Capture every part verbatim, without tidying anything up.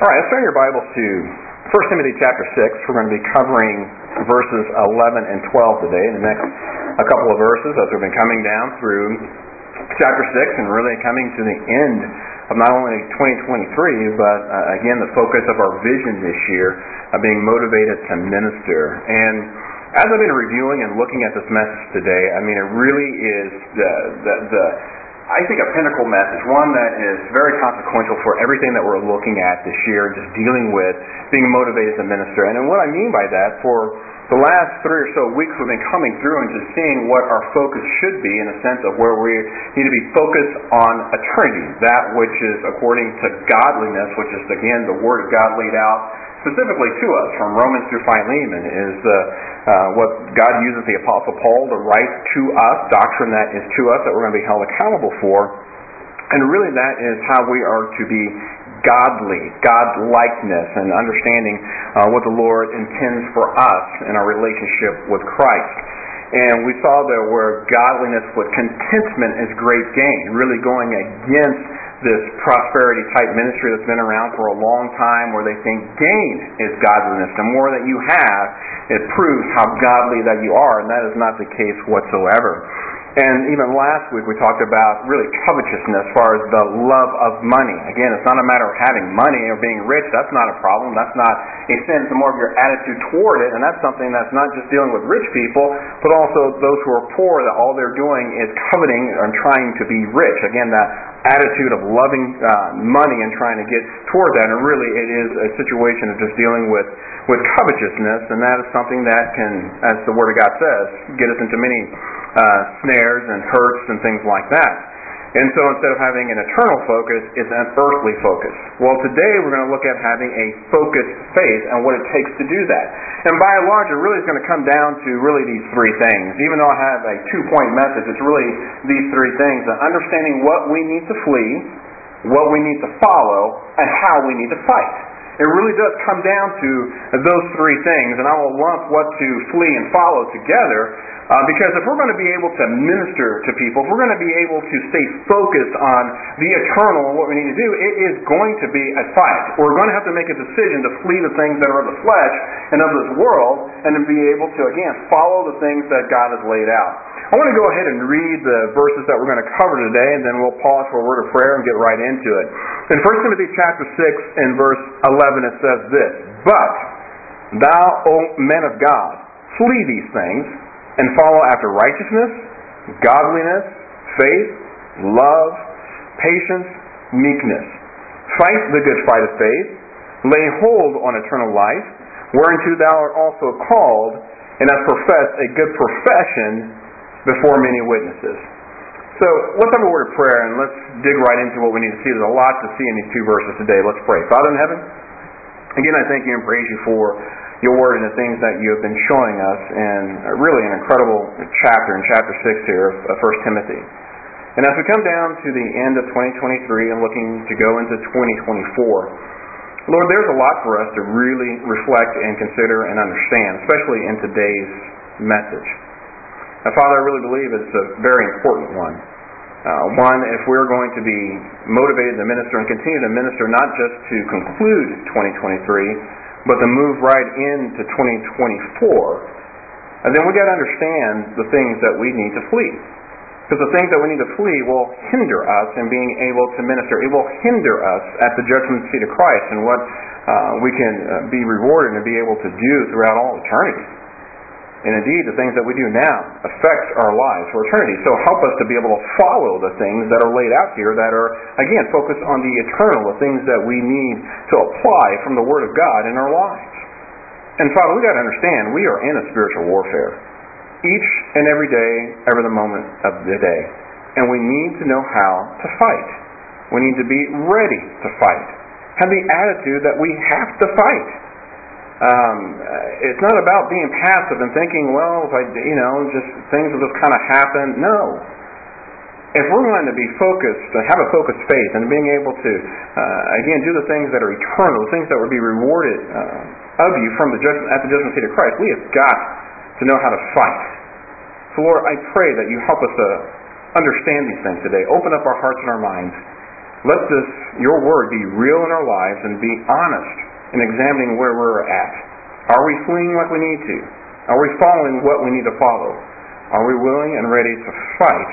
All right, let's turn your Bibles to First Timothy chapter six. We're going to be covering verses eleven and twelve today in the next a couple of verses as we've been coming down through chapter six and really coming to the end of not only twenty twenty-three, but uh, again, the focus of our vision this year of being motivated to minister. And as I've been reviewing and looking at this message today, I mean, it really is the the, the I think a pinnacle message, one that is very consequential for everything that we're looking at this year, just dealing with being motivated to minister. And what I mean by that, for the last three or so weeks we've been coming through and just seeing what our focus should be in a sense of where we need to be focused on eternity, that which is according to godliness, which is, again, the Word of God laid out specifically to us from Romans through Philemon, is uh, uh, what God uses the Apostle Paul to write to us, doctrine that is to us that we're going to be held accountable for. And really that is how we are to be godly, God-likeness, and understanding uh, what the Lord intends for us in our relationship with Christ. And we saw that where godliness with contentment is great gain, really going against this prosperity-type ministry that's been around for a long time where they think gain is godliness. The more that you have, it proves how godly that you are, and that is not the case whatsoever. And even last week we talked about really covetousness as far as the love of money. Again, it's not a matter of having money or being rich. That's not a problem. That's not a sin. It's more of your attitude toward it, and that's something that's not just dealing with rich people, but also those who are poor, that all they're doing is coveting and trying to be rich. Again, that attitude of loving uh, money and trying to get toward that, and really it is a situation of just dealing with, with covetousness, and that is something that can, as the Word of God says, get us into many uh, snares and hurts and things like that. And so instead of having an eternal focus, it's an earthly focus. Well, today we're going to look at having a focused faith and what it takes to do that. And by and large, it really is going to come down to really these three things. Even though I have a two-point message, it's really these three things. Understanding what we need to flee, what we need to follow, and how we need to fight. It really does come down to those three things, and I will lump what to flee and follow together. Uh, because if we're going to be able to minister to people, if we're going to be able to stay focused on the eternal and what we need to do, it is going to be a fight. We're going to have to make a decision to flee the things that are of the flesh and of this world, and to be able to, again, follow the things that God has laid out. I want to go ahead and read the verses that we're going to cover today, and then we'll pause for a word of prayer and get right into it. In First Timothy chapter six and verse eleven, it says this: "But thou, O men of God, flee these things, and follow after righteousness, godliness, faith, love, patience, meekness. Fight the good fight of faith, lay hold on eternal life, whereunto thou art also called, and hast professed a good profession before many witnesses." So let's have a word of prayer, and let's dig right into what we need to see. There's a lot to see in these two verses today. Let's pray. Father in heaven, again, I thank you and praise you for your word and the things that you have been showing us, and really an incredible chapter in chapter six here of First Timothy. And as we come down to the end of twenty twenty-three and looking to go into twenty twenty-four, Lord, there's a lot for us to really reflect and consider and understand, especially in today's message. Now, Father, I really believe it's a very important one. Uh, one, if we're going to be motivated to minister and continue to minister, not just to conclude twenty twenty-three, but to move right into twenty twenty-four, and then we got to understand the things that we need to flee. Because the things that we need to flee will hinder us in being able to minister. It will hinder us at the judgment seat of Christ and what uh, we can uh, be rewarded and be able to do throughout all eternity. And indeed, the things that we do now affect our lives for eternity. So help us to be able to follow the things that are laid out here that are, again, focused on the eternal, the things that we need to apply from the Word of God in our lives. And Father, we got to understand, we are in a spiritual warfare. Each and every day, every moment of the day. And we need to know how to fight. We need to be ready to fight. Have the attitude that we have to fight. Um, it's not about being passive and thinking, well, if I, you know, just things will just kind of happen. No. If we're going to be focused, to have a focused faith, and being able to, uh, again, do the things that are eternal, the things that would be rewarded uh, of you from the judgment, at the judgment seat of Christ, we have got to know how to fight. So, Lord, I pray that you help us to understand these things today. Open up our hearts and our minds let this, your word, be real in our lives and be honest in examining where we're at. Are we fleeing like we need to? Are we following what we need to follow? Are we willing and ready to fight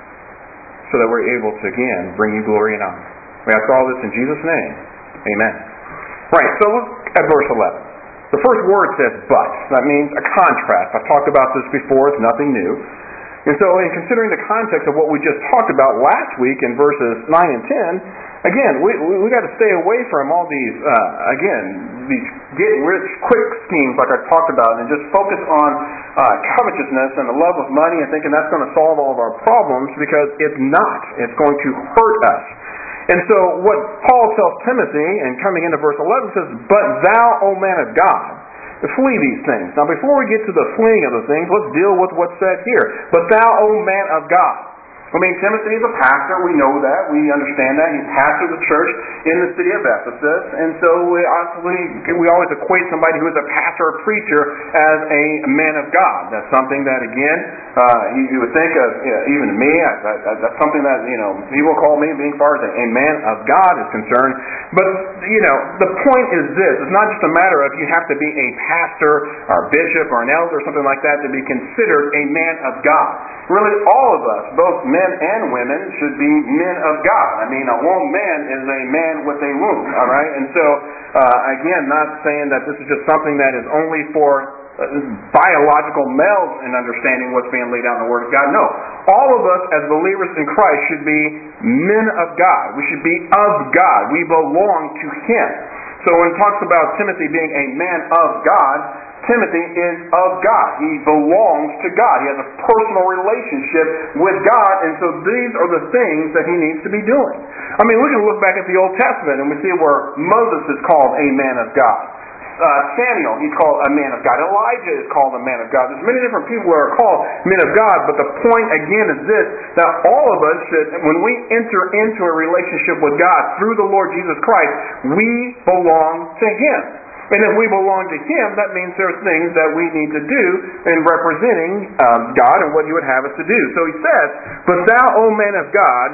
so that we're able to, again, bring you glory and honor? We ask all this in Jesus' name. Amen. Right, so look at verse eleven. The first word says but. That means a contrast. I've talked about this before. It's nothing new. And so in considering the context of what we just talked about last week in verses nine and ten, again, we we, we got to stay away from all these, uh, again, these get-rich-quick schemes like I talked about, and just focus on uh, covetousness and the love of money and thinking that's going to solve all of our problems, because it's not. It's going to hurt us. And so what Paul tells Timothy, and coming into verse eleven, says, "But thou, O man of God, flee these things." Now before we get to the fleeing of the things, let's deal with what's said here. "But thou, O man of God." I mean, Timothy is a pastor. We know that. We understand that. He pastored the church in the city of Ephesus. And so we, obviously, we always equate somebody who is a pastor or preacher as a man of God. That's something that, again, uh, you, you would think of, you know, even me, I, I, that's something that, you know, people call me being far as a, a man of God is concerned. But, you know, the point is this. It's not just a matter of you have to be a pastor or a bishop or an elder or something like that to be considered a man of God. Really, all of us, both men and women, should be men of God. I mean, a womb man is a man with a womb, all right? And so, uh, again, not saying that this is just something that is only for uh, biological males in understanding what's being laid out in the Word of God. No. All of us as believers in Christ should be men of God. We should be of God. We belong to Him. So when it talks about Timothy being a man of God, Timothy is of God. He belongs to God. He has a personal relationship with God, and so these are the things that he needs to be doing. I mean, we can look back at the Old Testament and we see where Moses is called a man of God. Uh, Samuel, he's called a man of God. Elijah is called a man of God. There's many different people who are called men of God, but the point again is this, that all of us should, when we enter into a relationship with God through the Lord Jesus Christ, we belong to Him. And if we belong to Him, that means there's things that we need to do in representing um, God and what He would have us to do. So he says, "But thou, O man of God,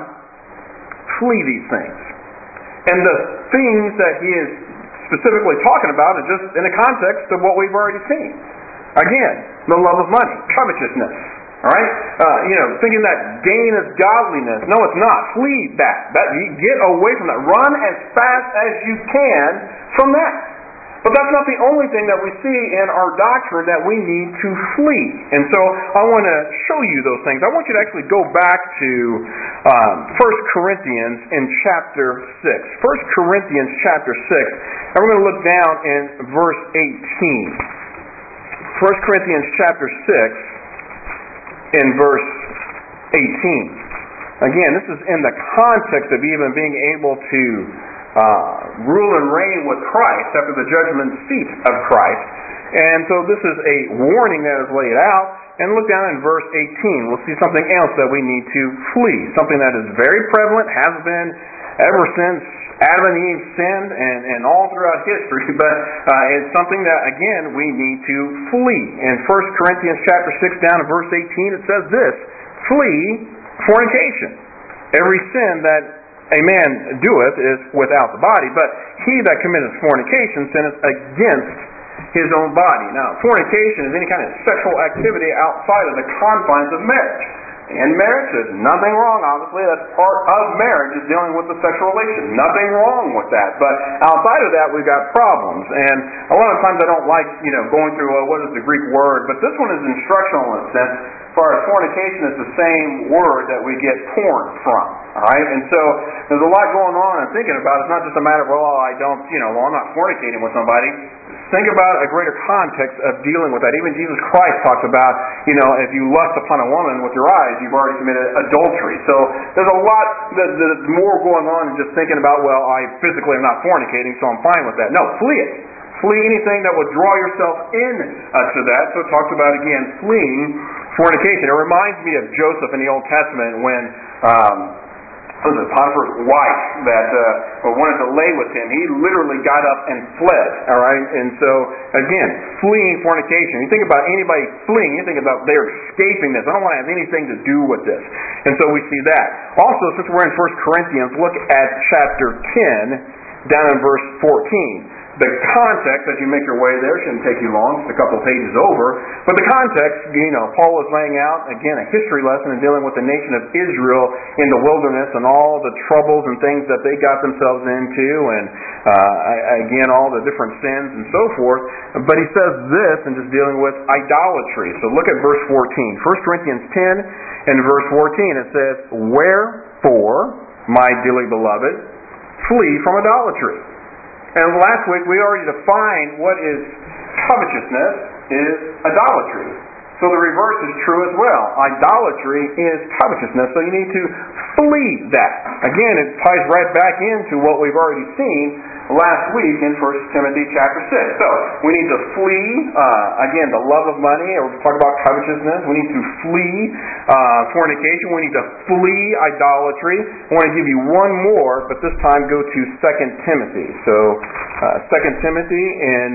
flee these things." And the things that he is specifically talking about is just in the context of what we've already seen. Again, the love of money, covetousness. All right? Uh, you know, thinking that gain is godliness. No, it's not. Flee that. That you get away from that. Run as fast as you can from that. But that's not the only thing that we see in our doctrine that we need to flee. And so I want to show you those things. I want you to actually go back to um, First Corinthians in chapter six. First Corinthians chapter six. And we're going to look down in verse eighteen. First Corinthians chapter six in verse eighteen. Again, this is in the context of even being able to Uh, rule and reign with Christ after the judgment seat of Christ. And so this is a warning that is laid out. And look down in verse eighteen. We'll see something else that we need to flee. Something that is very prevalent, has been ever since Adam and Eve sinned, and, and all throughout history. But uh, it's something that, again, we need to flee. In First Corinthians chapter six, down in verse eighteen, it says this: "Flee fornication. Every sin that a man doeth is without the body, but he that committeth fornication sinneth against his own body." Now, fornication is any kind of sexual activity outside of the confines of marriage. In marriage, there's nothing wrong, obviously. That's part of marriage, is dealing with the sexual relation. Nothing wrong with that. But outside of that, we've got problems. And a lot of times I don't like, you know, going through, uh, what is the Greek word, but this one is instructional in a sense. As far as fornication is the same word that we get porn from. All right? And so there's a lot going on and thinking about it. It's not just a matter of, well, I don't, you know, well, I'm not fornicating with somebody. Think about a greater context of dealing with that. Even Jesus Christ talks about, you know, if you lust upon a woman with your eyes, you've already committed adultery. So there's a lot that, that's more going on than just thinking about, well, I physically am not fornicating, so I'm fine with that. No, flee it. Flee anything that would draw yourself in uh, to that. So it talks about, again, fleeing fornication. It reminds me of Joseph in the Old Testament when um, was it Potiphar's wife that uh, wanted to lay with him. He literally got up and fled, all right? And so, again, fleeing fornication. You think about anybody fleeing, you think about they're escaping this. I don't want to have anything to do with this. And so we see that. Also, since we're in First Corinthians, look at chapter ten, down in verse fourteen. The context, as you make your way there, shouldn't take you long, just a couple of pages over. But the context, you know, Paul is laying out, again, a history lesson in dealing with the nation of Israel in the wilderness and all the troubles and things that they got themselves into, and uh, again, all the different sins and so forth. But he says this in just dealing with idolatry. So look at verse fourteen. First Corinthians ten and verse fourteen, it says, "Wherefore, my dearly beloved, flee from idolatry." And last week we already defined what is covetousness is idolatry. So the reverse is true as well. Idolatry is covetousness, so you need to flee that. Again, it ties right back into what we've already seen last week in First Timothy chapter six. So we need to flee, uh, again, the love of money, or we talk about covetousness. We need to flee uh, fornication. We need to flee idolatry. I want to give you one more, but this time go to Second Timothy. So uh, Second Timothy in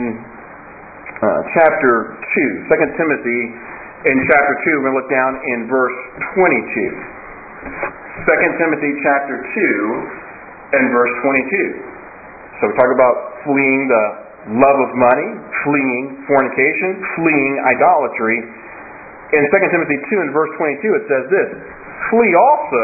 uh, chapter two. Second Timothy in chapter two, we're going to look down in verse twenty-two. Second Timothy chapter two and verse twenty-two. So we talk about fleeing the love of money, fleeing fornication, fleeing idolatry. In Second Timothy two and verse twenty-two it says this, "Flee also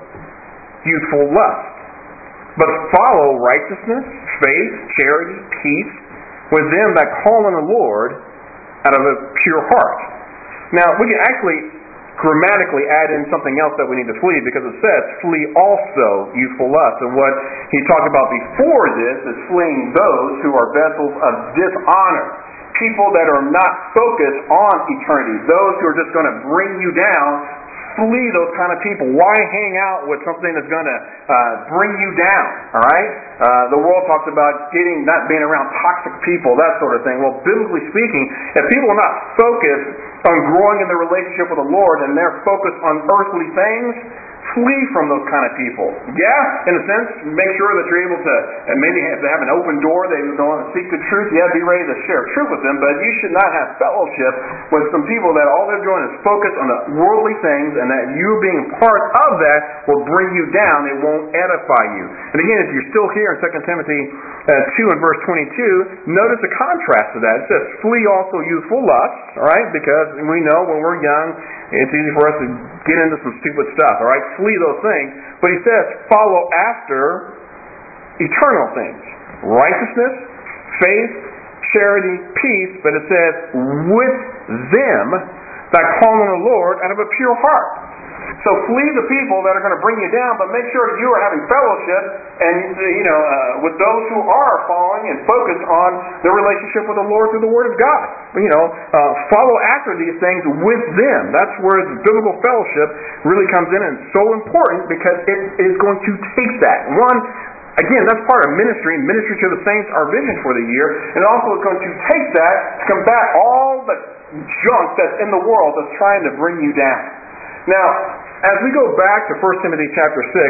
youthful lust, but follow righteousness, faith, charity, peace, with them that call on the Lord out of a pure heart." Now, we can actually grammatically add in something else that we need to flee, because it says, "Flee also youthful lust." And what he talked about before this is fleeing those who are vessels of dishonor. People that are not focused on eternity. Those who are just going to bring you down. Flee those kind of people. Why hang out with something that's going to uh, bring you down? All right. Uh, the world talks about getting, not being around toxic people, that sort of thing. Well, biblically speaking, if people are not focused on growing in their relationship with the Lord and they're focused on earthly things, flee from those kind of people. Yeah, in a sense, make sure that you're able to, and maybe have to have an open door. They want to seek the truth. Yeah, be ready to share truth with them. But you should not have fellowship with some people that all they're doing is focus on the worldly things, and that you being part of that will bring you down. It won't edify you. And again, if you're still here in Second Timothy uh, two and verse twenty-two, notice the contrast to that. It says, "Flee also youthful lusts," all right? Because we know when we're young, it's easy for us to get into some stupid stuff, all right? Flee those things. But he says, follow after eternal things. Righteousness, faith, charity, peace. But it says, with them that call on the Lord out of a pure heart. So flee the people that are going to bring you down, but make sure you are having fellowship and you know uh, with those who are following and focused on their relationship with the Lord through the Word of God. You know, uh, follow after these things with them. That's where the biblical fellowship really comes in, and it's so important because it is going to take that. One, again, that's part of ministry. Ministry to the saints, our vision for the year, and also it's going to take that to combat all the junk that's in the world that's trying to bring you down. Now, as we go back to First Timothy chapter six,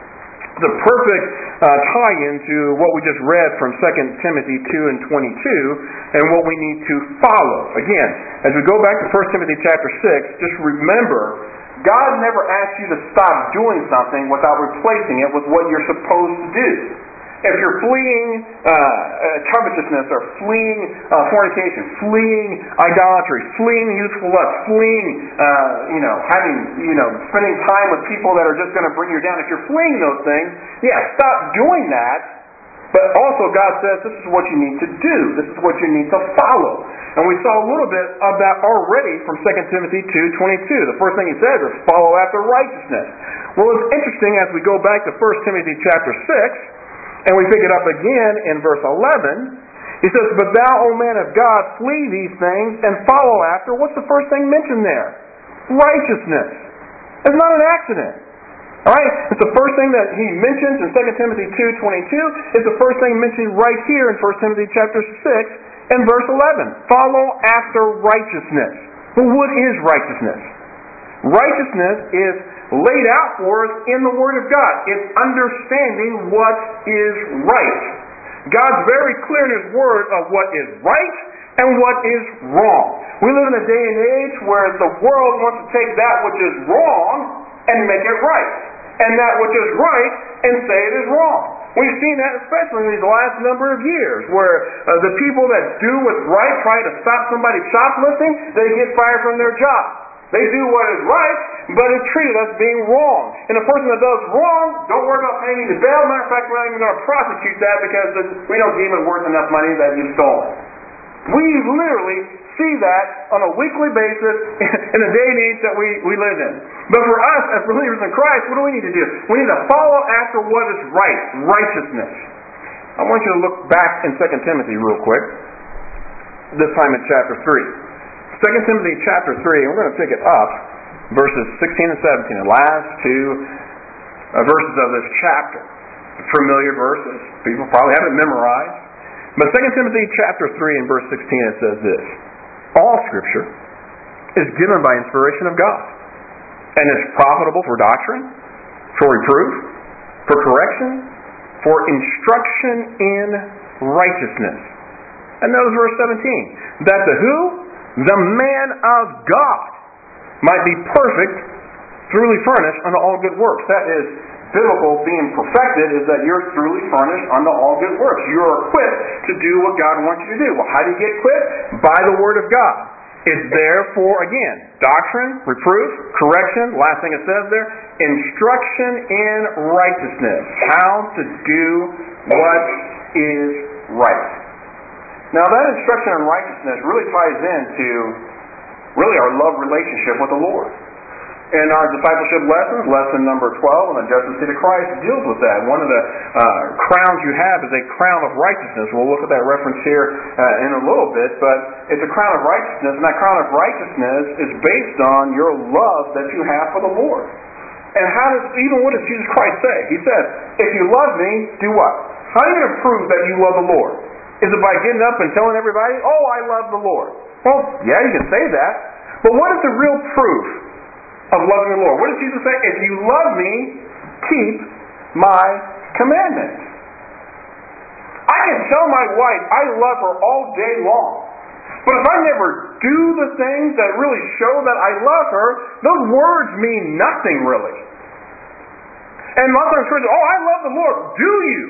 the perfect uh, tie-in to what we just read from Second Timothy two and twenty-two, and what we need to follow. Again, as we go back to First Timothy chapter six, just remember, God never asks you to stop doing something without replacing it with what you're supposed to do. If you're fleeing uh, uh, covetousness, or fleeing uh, fornication, fleeing idolatry, fleeing youthful lust, fleeing, uh, you know, having, you know, spending time with people that are just going to bring you down. If you're fleeing those things, yeah, stop doing that. But also God says this is what you need to do. This is what you need to follow. And we saw a little bit of that already from Second Timothy two twenty-two. The first thing he says is follow after righteousness. Well, it's interesting as we go back to First Timothy chapter six, and we pick it up again in verse eleven. He says, "But thou, O man of God, flee these things and follow after." What's the first thing mentioned there? Righteousness. It's not an accident. All right? It's the first thing that he mentions in Second Timothy two twenty-two. It's the first thing mentioned right here in First Timothy chapter six and verse eleven. Follow after righteousness. Well, what is righteousness? Righteousness is laid out for us in the Word of God. It's understanding what is right. God's very clear in His Word of what is right and what is wrong. We live in a day and age where the world wants to take that which is wrong and make it right, and that which is right and say it is wrong. We've seen that especially in these last number of years, where uh, the people that do what's right, try to stop somebody shoplifting, they get fired from their job. They do what is right, but it's treated as being wrong. And a person that does wrong, don't worry about paying the bail. Matter of fact, we're not even going to prosecute that because we don't deem it worth enough money that you've stolen. We literally see that on a weekly basis in the day and age that we, we live in. But for us, as believers in Christ, what do we need to do? We need to follow after what is right, righteousness. I want you to look back in Second Timothy real quick, this time in chapter three. Second Timothy chapter three, and we're going to pick it up, verses sixteen and seventeen, the last two uh, verses of this chapter. Familiar verses. People probably have it memorized. But Second Timothy chapter three and verse sixteen, it says this: all Scripture is given by inspiration of God, and is profitable for doctrine, for reproof, for correction, for instruction in righteousness. And notice verse seventeen, that the who? The man of God might be perfect, truly furnished unto all good works. That is, biblical being perfected is that you're truly furnished unto all good works. You're equipped to do what God wants you to do. Well, how do you get equipped? By the Word of God. It's there for, again, doctrine, reproof, correction, last thing it says there, instruction in righteousness. How to do what is right. Now that instruction in righteousness really ties into really our love relationship with the Lord. In our discipleship lessons, lesson number twelve on the judgment seat of Christ deals with that. One of the uh, crowns you have is a crown of righteousness. We'll look at that reference here uh, in a little bit, but it's a crown of righteousness, and that crown of righteousness is based on your love that you have for the Lord. And how does, even what does Jesus Christ say? He says, if you love me, do what? How are you going to prove that you love the Lord? Is it by getting up and telling everybody, oh, I love the Lord? Well, yeah, you can say that, but what is the real proof of loving the Lord? What does Jesus say? If you love me, keep my commandments. I can tell my wife I love her all day long, but if I never do the things that really show that I love her, those words mean nothing really. And lots of times, oh, I love the Lord. Do you?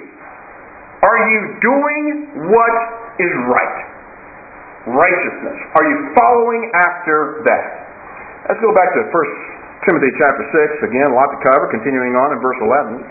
Are you doing what is right? Righteousness. Are you following after that? Let's go back to First Timothy chapter six. Again, a lot to cover. Continuing on in verse eleven.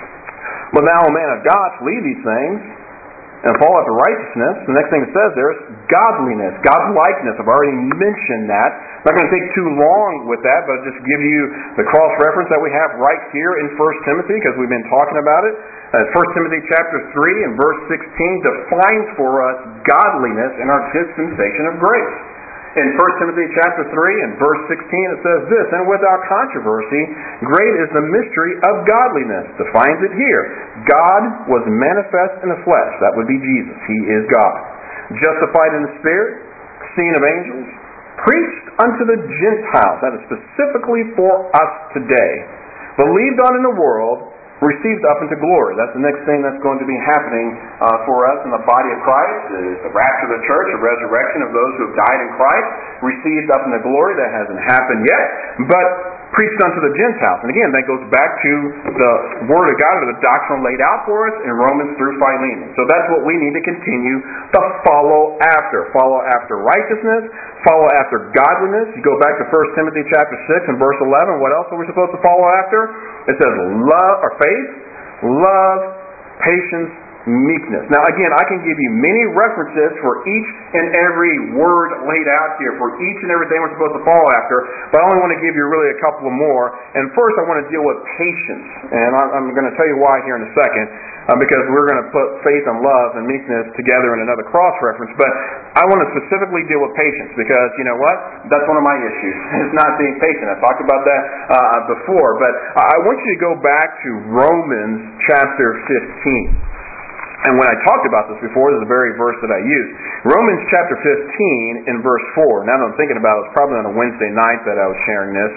But now, O man of God, flee these things and follow after righteousness. The next thing it says there is godliness, God-likeness. I've already mentioned that. I'm not going to take too long with that, but I'll just give you the cross-reference that we have right here in First Timothy, because we've been talking about it. Uh, First Timothy chapter three and verse sixteen defines for us godliness in our dispensation of grace. In First Timothy chapter three and verse sixteen it says this: and without controversy, great is the mystery of godliness. Defines it here. God was manifest in the flesh. That would be Jesus. He is God. Justified in the Spirit, seen of angels, preached unto the Gentiles. That is specifically for us today. Believed on in the world, received up into glory. That's the next thing that's going to be happening uh, for us in the body of Christ, is the rapture of the church, the resurrection of those who have died in Christ, received up into glory. That hasn't happened yet, but preached unto the Gentiles. And again, that goes back to the Word of God, or the doctrine laid out for us in Romans through Philemon. So that's what we need to continue to follow after. Follow after righteousness, follow after godliness. You go back to First Timothy chapter six and verse eleven, what else are we supposed to follow after? It says love, or faith, love, patience, meekness. Now again, I can give you many references for each and every word laid out here, for each and everything we're supposed to follow after, but I only want to give you really a couple of more. And first I want to deal with patience, and I'm going to tell you why here in a second, uh, because we're going to put faith and love and meekness together in another cross-reference, but I want to specifically deal with patience, because you know what? That's one of my issues. It's not being patient. I talked about that uh, before, but I want you to go back to Romans chapter fifteen. And when I talked about this before, this is the very verse that I used. Romans chapter fifteen in verse four. Now that I'm thinking about it, it was probably on a Wednesday night that I was sharing this.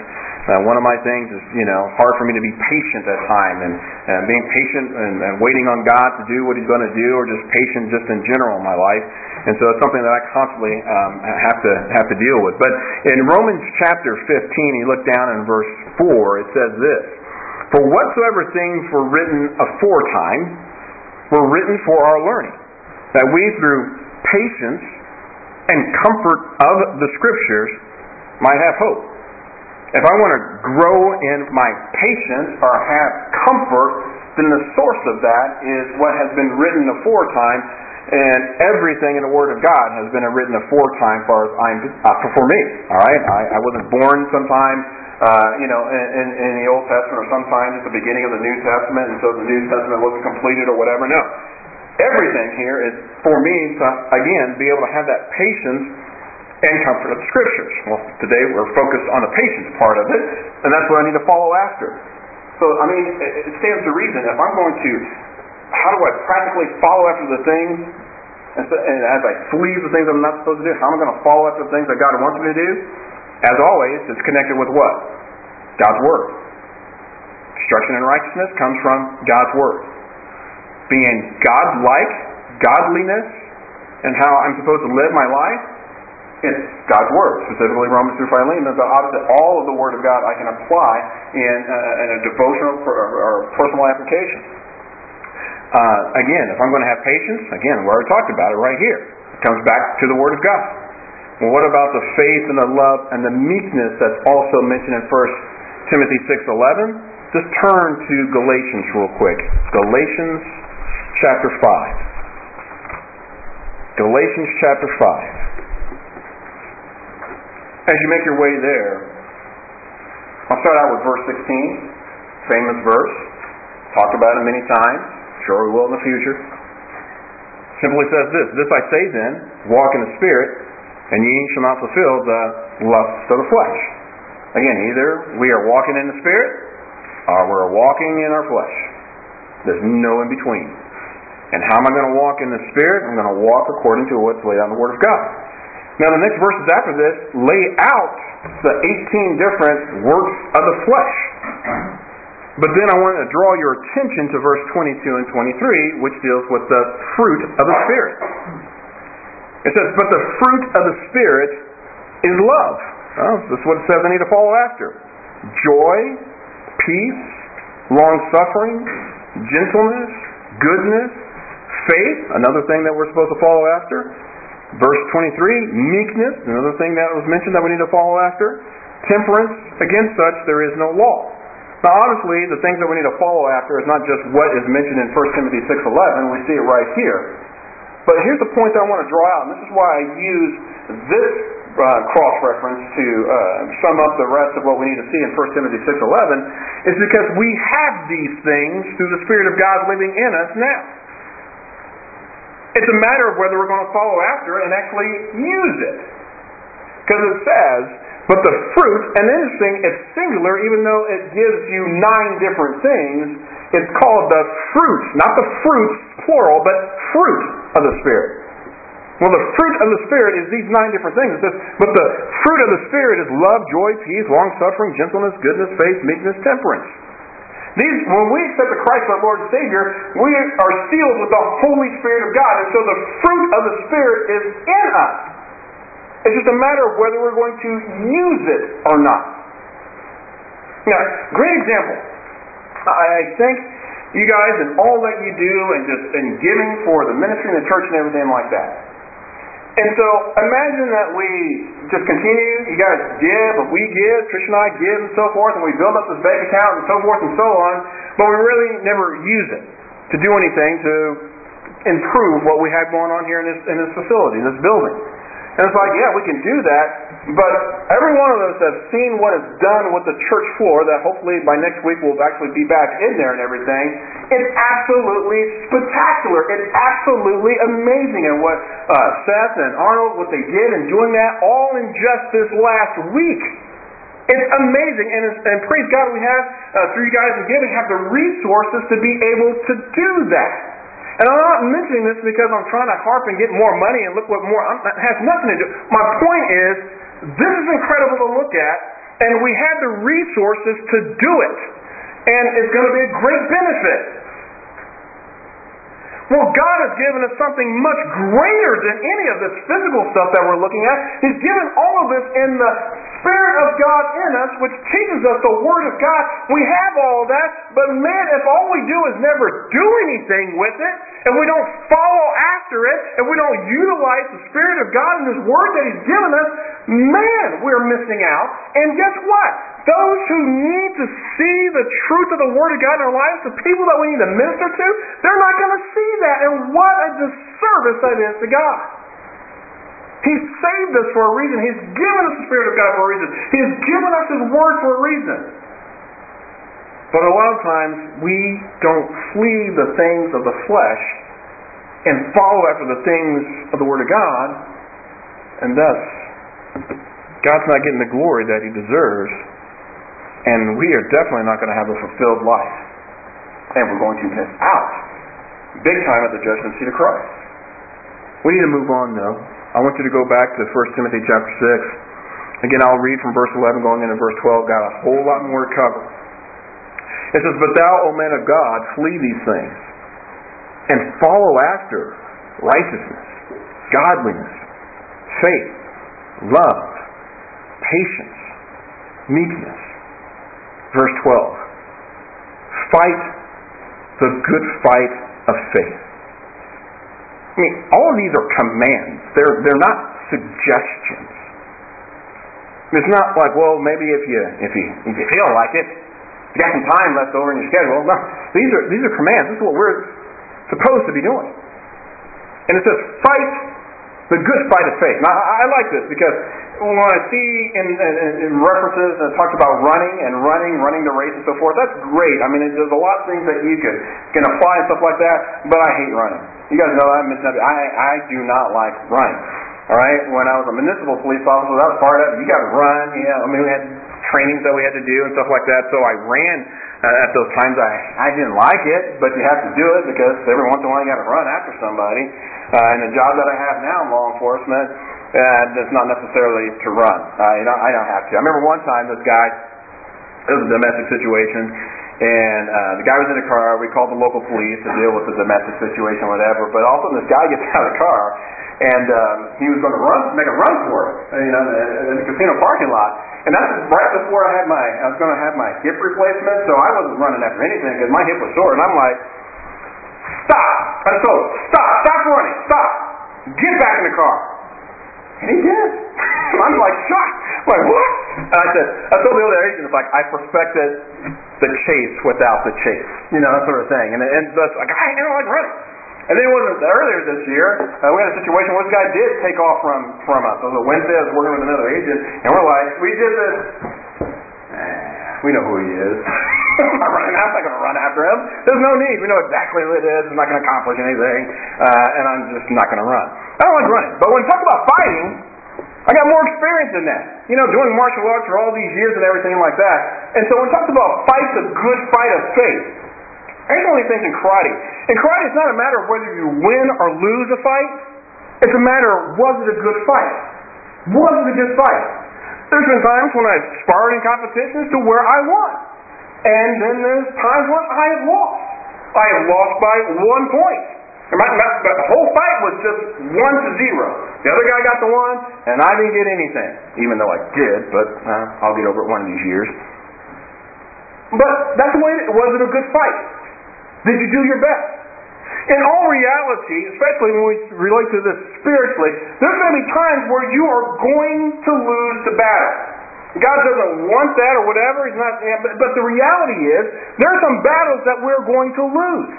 Uh, one of my things is, you know, hard for me to be patient at times, and, and being patient and, and waiting on God to do what He's going to do, or just patient just in general in my life. And so it's something that I constantly um, have to have to deal with. But in Romans chapter fifteen, you look down in verse four, it says this: "For whatsoever things were written aforetime were written for our learning, that we through patience and comfort of the Scriptures might have hope." If I want to grow in my patience or have comfort, then the source of that is what has been written aforetime, and everything in the Word of God has been written aforetime for I'm uh, for me. All right, I, I wasn't born sometime, uh, you know, in, in, in the Old Testament, or sometimes at the beginning of the New Testament, and so the New Testament wasn't completed or whatever. No, everything here is for me to again be able to have that patience and comfort of the Scriptures. Well, today we're focused on the patience part of it, and that's what I need to follow after. So, I mean, it stands to reason, if I'm going to, how do I practically follow after the things, and, so, and as I flee the things I'm not supposed to do, how am I going to follow after the things that God wants me to do? As always, it's connected with what? God's Word. Instruction in righteousness comes from God's Word. Being God-like, godliness, and how I'm supposed to live my life, it's God's Word, specifically Romans through Philemon, but obviously all of the Word of God I can apply in, uh, in a devotional or, or personal application. Uh, again, if I'm going to have patience, again, we already talked about it right here. It comes back to the Word of God. Well, what about the faith and the love and the meekness that's also mentioned in First Timothy six eleven? Just turn to Galatians real quick. Galatians chapter five. Galatians chapter five. As you make your way there, I'll start out with verse sixteen, famous verse, talked about it many times, sure we will in the future. Simply says this: "This I say then, walk in the Spirit, and ye shall not fulfill the lust of the flesh." Again, either we are walking in the Spirit, or we're walking in our flesh. There's no in between. And how am I going to walk in the Spirit? I'm going to walk according to what's laid out in the Word of God. Now the next verses after this lay out the eighteen different works of the flesh. But then I want to draw your attention to verse twenty-two and twenty-three, which deals with the fruit of the Spirit. It says, "But the fruit of the Spirit is love." Well, this is what it says I need to follow after. Joy, peace, long-suffering, gentleness, goodness, faith, another thing that we're supposed to follow after. Verse twenty-three, meekness, another thing that was mentioned that we need to follow after. Temperance, against such there is no law. Now obviously, the things that we need to follow after is not just what is mentioned in First Timothy six eleven, we see it right here. But here's the point that I want to draw out, and this is why I use this uh, cross-reference to uh, sum up the rest of what we need to see in First Timothy six eleven, is because we have these things through the Spirit of God living in us now. It's a matter of whether we're going to follow after it and actually use it. Because it says, but the fruit, and interesting, it's singular even though it gives you nine different things. It's called the fruit, not the fruits, plural, but fruit of the Spirit. Well, the fruit of the Spirit is these nine different things. It says, but the fruit of the Spirit is love, joy, peace, long-suffering, gentleness, goodness, faith, meekness, temperance. These, when we accept the Christ our Lord and Savior, we are sealed with the Holy Spirit of God, and so the fruit of the Spirit is in us. It's just a matter of whether we're going to use it or not. Now, great example. I think you guys and all that you do and just in giving for the ministry and the church and everything like that. And so imagine that we just continue, you guys give, but we give, Trish and I give and so forth, and we build up this bank account and so forth and so on, but we really never use it to do anything to improve what we have going on here in this in this facility, this building. And it's like, yeah, we can do that, but every one of us have seen what is done with the church floor, that hopefully by next week we'll actually be back in there and everything. It's absolutely spectacular. It's absolutely amazing. And what uh, Seth and Arnold, what they did in doing that, all in just this last week. It's amazing. And, it's, and praise God we have, uh, through you guys and giving, have the resources to be able to do that. And I'm not mentioning this because I'm trying to harp and get more money and look what more, it has nothing to do. My point is, this is incredible to look at, and we have the resources to do it. And it's going to be a great benefit. Well, God has given us something much greater than any of this physical stuff that we're looking at. He's given all of this in the Spirit of God in us, which teaches us the Word of God. We have all that, but man, if all we do is never do anything with it, and we don't follow after it, and we don't utilize the Spirit of God and His Word that He's given us, man, we're missing out. And guess what? Those who need to see the truth of the Word of God in our lives, the people that we need to minister to, they're not going to see that. And what a disservice that is to God. He's saved us for a reason. He's given us the Spirit of God for a reason. He has given us His Word for a reason. But a lot of times, we don't flee the things of the flesh and follow after the things of the Word of God, and thus, God's not getting the glory that He deserves, and we are definitely not going to have a fulfilled life. And we're going to miss out big time at the judgment seat of Christ. We need to move on, though. I want you to go back to First Timothy chapter six. Again, I'll read from verse eleven going into verse twelve. Got a whole lot more to cover. It says, "But thou, O man of God, flee these things, and follow after righteousness, godliness, faith, love, patience, meekness." Verse twelve. "Fight the good fight of faith." I mean, all of these are commands. They're they're not suggestions. It's not like, well, maybe if you if you if you feel like it, if you got some time left over in your schedule. No, these are these are commands. This is what we're supposed to be doing. And it says, "Fight the good fight of faith." Now, I, I like this because when I see in, in, in references and it talks about running and running, running the race and so forth, that's great. I mean, there's a lot of things that you can, can apply and stuff like that, but I hate running. You guys know that. I, I do not like running. All right? When I was a municipal police officer, that was part of it. You got to run. Yeah, I mean, we had trainings that we had to do and stuff like that, so I ran uh, at those times. I, I didn't like it, but you have to do it because every once in a while you got to run after somebody. Uh, and the job that I have now in law enforcement, uh, that's not necessarily to run. Uh, you know, I don't have to. I remember one time this guy, it was a domestic situation, and uh, the guy was in a car. We called the local police to deal with the domestic situation, whatever. But all of a sudden, this guy gets out of the car, and um, he was going to run, make a run for it, you know, in the casino parking lot. And that's right before I had my, I was going to have my hip replacement, so I wasn't running after anything because my hip was sore. And I'm like, stop! I told him, stop! Stop running! Stop! Get back in the car! And he did. I'm like shocked. I'm like, what? And I said, I told the other agent, it's like, I perfected the chase without the chase. You know, that sort of thing. And, and that's like, I don't like running. And then it wasn't earlier this year, uh, we had a situation where this guy did take off from, from us. It was a Wednesday, I was working with another agent, and we're like, we did this. Eh, we know who he is. I'm not running. I'm not going to run after him. There's no need. We know exactly who it is. It's not going to accomplish anything. Uh, and I'm just not going to run. I don't like running. But when we talk about fighting, I got more experience in that. You know, doing martial arts for all these years and everything like that. And so when we talk about fight the good fight of faith, here's one of these things in karate. In karate, it's not a matter of whether you win or lose a fight. It's a matter of, was it a good fight? Was it a good fight? There's been times when I've sparred in competitions to where I won. And then there's times when I have lost. I have lost by one point. But the whole fight was just one to zero. The other guy got the one, and I didn't get anything. Even though I did, but uh, I'll get over it one of these years. But that's the way it was. It a good fight? Did you do your best? In all reality, especially when we relate to this spiritually, there's going to be times where you are going to lose the battle. God doesn't want that or whatever. He's not. But, but the reality is, there are some battles that we're going to lose.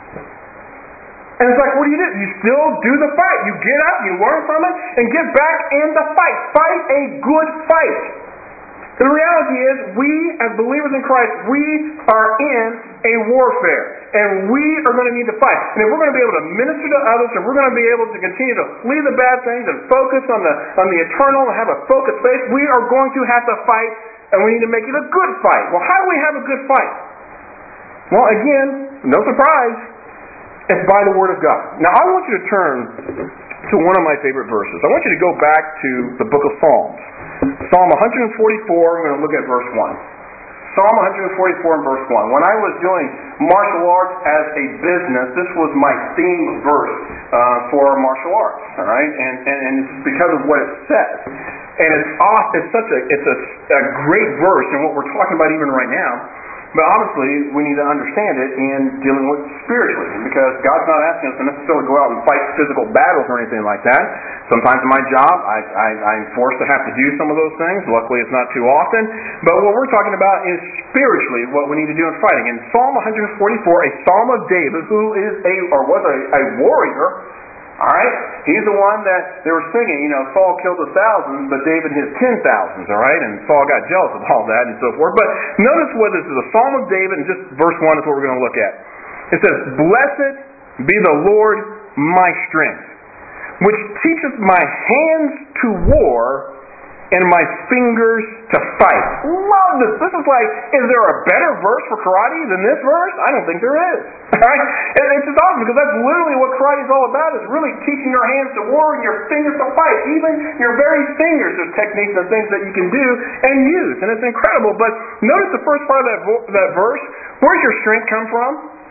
And it's like, what do you do? You still do the fight. You get up, you learn from it, and get back in the fight. Fight a good fight. The reality is, we as believers in Christ, we are in a warfare. And we are going to need to fight. And if we're going to be able to minister to others, if we're going to be able to continue to flee the bad things and focus on the on the eternal and have a focused faith, we are going to have to fight, and we need to make it a good fight. Well, how do we have a good fight? Well, again, no surprise, it's by the Word of God. Now, I want you to turn to one of my favorite verses. I want you to go back to the book of Psalms. Psalm one forty-four, we're going to look at verse one. Psalm one forty-four and verse one. When I was doing martial arts as a business, this was my theme verse uh, for martial arts. All right, and, and and it's because of what it says. And it's off. It's such a it's a, a great verse, and what we're talking about even right now. But honestly, we need to understand it in dealing with spiritually, because God's not asking us to necessarily go out and fight physical battles or anything like that. Sometimes in my job, I, I, I'm forced to have to do some of those things. Luckily, it's not too often. But what we're talking about is spiritually what we need to do in fighting. In Psalm one forty-four, a Psalm of David, who is a or was a, a warrior. All right? He's the one that they were singing, you know, Saul killed the thousands, but David his ten thousands, all right? And Saul got jealous of all that and so forth. But notice what this is, a Psalm of David, and just verse one is what we're going to look at. It says, "Blessed be the Lord my strength, which teacheth my hands to war and my fingers to fight." Love this. This is like, is there a better verse for karate than this verse? I don't think there is. Right? And it's just awesome, because that's literally what karate is all about, is really teaching your hands to war and your fingers to fight. Even your very fingers, there's techniques and things that you can do and use. And it's incredible. But notice the first part of that, vo- that verse. Where's your strength come from?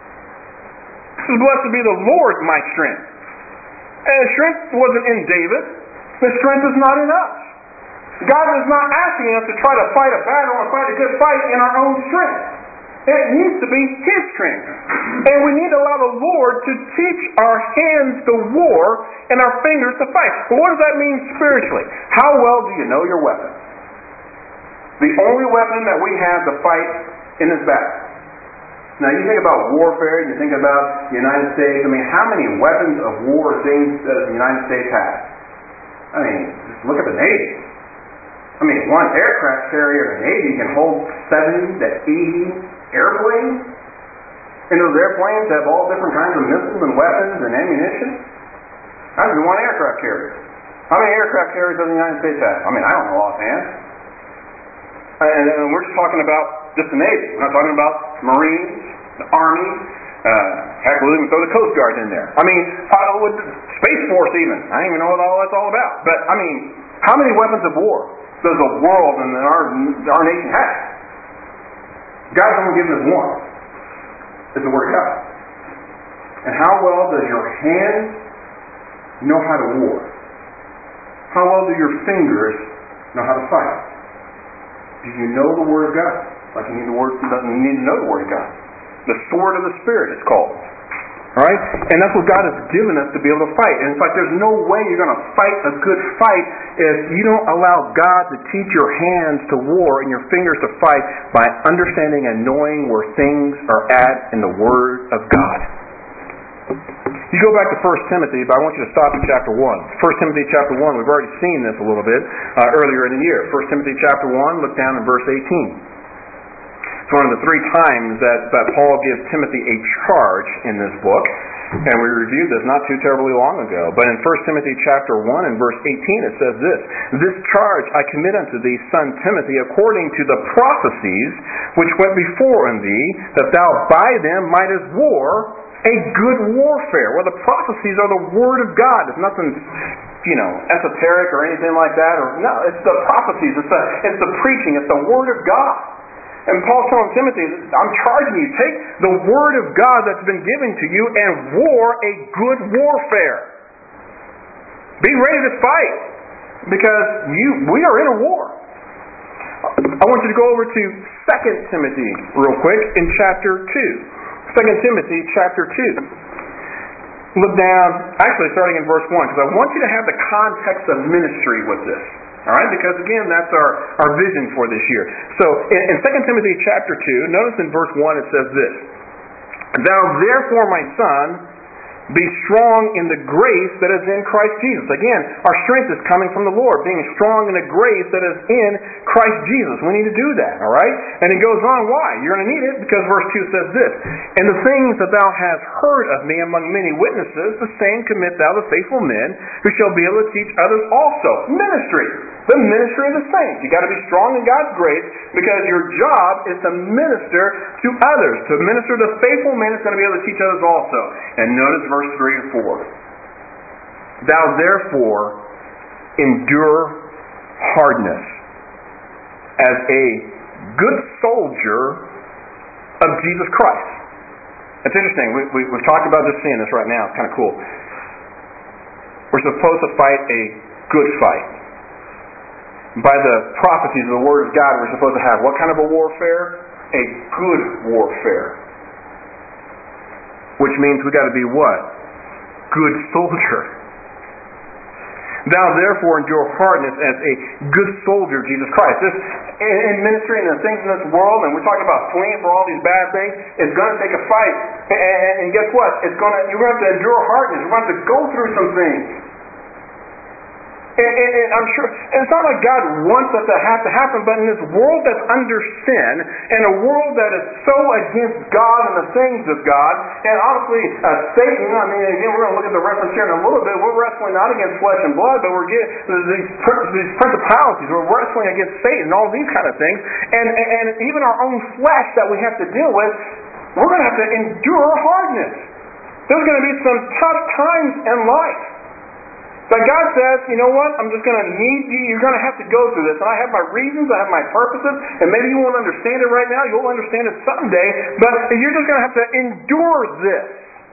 This is, "Blessed be the Lord my strength." And strength wasn't in David. The strength is not in us. God is not asking us to try to fight a battle or fight a good fight in our own strength. It needs to be His strength. And we need to allow the Lord to teach our hands to war and our fingers to fight. But what does that mean spiritually? How well do you know your weapon? The only weapon that we have to fight in this battle. Now, you think about warfare, you think about the United States. I mean, how many weapons of war things does the United States have? I mean, just look at the Navy. I mean, one aircraft carrier in the Navy can hold seventy to eighty airplanes. And those airplanes have all different kinds of missiles and weapons and ammunition. That's one aircraft carrier. How many aircraft carriers does the United States have? I mean, I don't know offhand. And, and we're just talking about just the Navy. We're not talking about Marines, the Army. Uh, heck, we'll even throw the Coast Guard in there. I mean, uh, with the Space Force even. I don't even know what all that's all about. But, I mean, how many weapons of war does the world and our our nation have? God's only given us one. It's the Word of God. And how well does your hands know how to war? How well do your fingers know how to fight? Do you know the Word of God? Like you need the word, you need to know the Word of God. The sword of the Spirit, it's called. Alright? And that's what God has given us to be able to fight. And in fact, there's no way you're going to fight a good fight if you don't allow God to teach your hands to war and your fingers to fight by understanding and knowing where things are at in the Word of God. You go back to First Timothy, but I want you to stop at chapter one. First Timothy chapter one, we've already seen this a little bit uh, earlier in the year. First Timothy chapter one, look down in verse eighteen. It's one of the three times that, that Paul gives Timothy a charge in this book. And we reviewed this not too terribly long ago. But in First Timothy chapter one and verse eighteen it says this, "This charge I commit unto thee, son Timothy, according to the prophecies which went before in thee, that thou by them mightest war a good warfare." Well, the prophecies are the Word of God. It's nothing, you know, esoteric or anything like that. Or no, it's the prophecies. It's the, it's the preaching. It's the Word of God. And Paul's telling Timothy, I'm charging you, take the Word of God that's been given to you and war a good warfare. Be ready to fight, because you we are in a war. I want you to go over to Second Timothy real quick in chapter two. Second Timothy chapter two. Look down, actually starting in verse one, because I want you to have the context of ministry with this. All right, because again, that's our, our vision for this year. So in, in Second Timothy chapter two, notice in verse one it says this, "Thou therefore, my son, be strong in the grace that is in Christ Jesus." Again, our strength is coming from the Lord, being strong in the grace that is in Christ Jesus. We need to do that, all right? And it goes on, why? You're going to need it, because verse two says this, "And the things that thou hast heard of me among many witnesses, the same commit thou to faithful men, who shall be able to teach others also." Ministry. The ministry of the saints. You got to be strong in God's grace, because your job is to minister to others. To minister to faithful men is going to be able to teach others also. And notice verse three and four. "Thou therefore endure hardness as a good soldier of Jesus Christ. It's interesting. We, we, we've talked about just seeing this right now. It's kind of cool. We're supposed to fight a good fight. By the prophecies of the Word of God, we're supposed to have what kind of a warfare? A good warfare. Which means we got to be what? Good soldier. Thou therefore endure hardness as a good soldier of Jesus Christ. This, in, in ministry and the things in this world, and we're talking about fleeing for all these bad things, it's going to take a fight. And, and guess what? It's going to you're going to have to endure hardness. You're going to have to go through some things. And, and, and I'm sure, and it's not like God wants that to have to happen, but in this world that's under sin, and a world that is so against God and the things of God, and honestly, uh, Satan, I mean, again, we're going to look at the reference here in a little bit, we're wrestling not against flesh and blood, but we're getting these, these principalities, we're wrestling against Satan, all these kind of things, and, and, and even our own flesh that we have to deal with, we're going to have to endure hardness. There's going to be some tough times in life. But God says, you know what, I'm just going to need you, you're going to have to go through this. And I have my reasons, I have my purposes, and maybe you won't understand it right now, you'll understand it someday, but you're just going to have to endure this.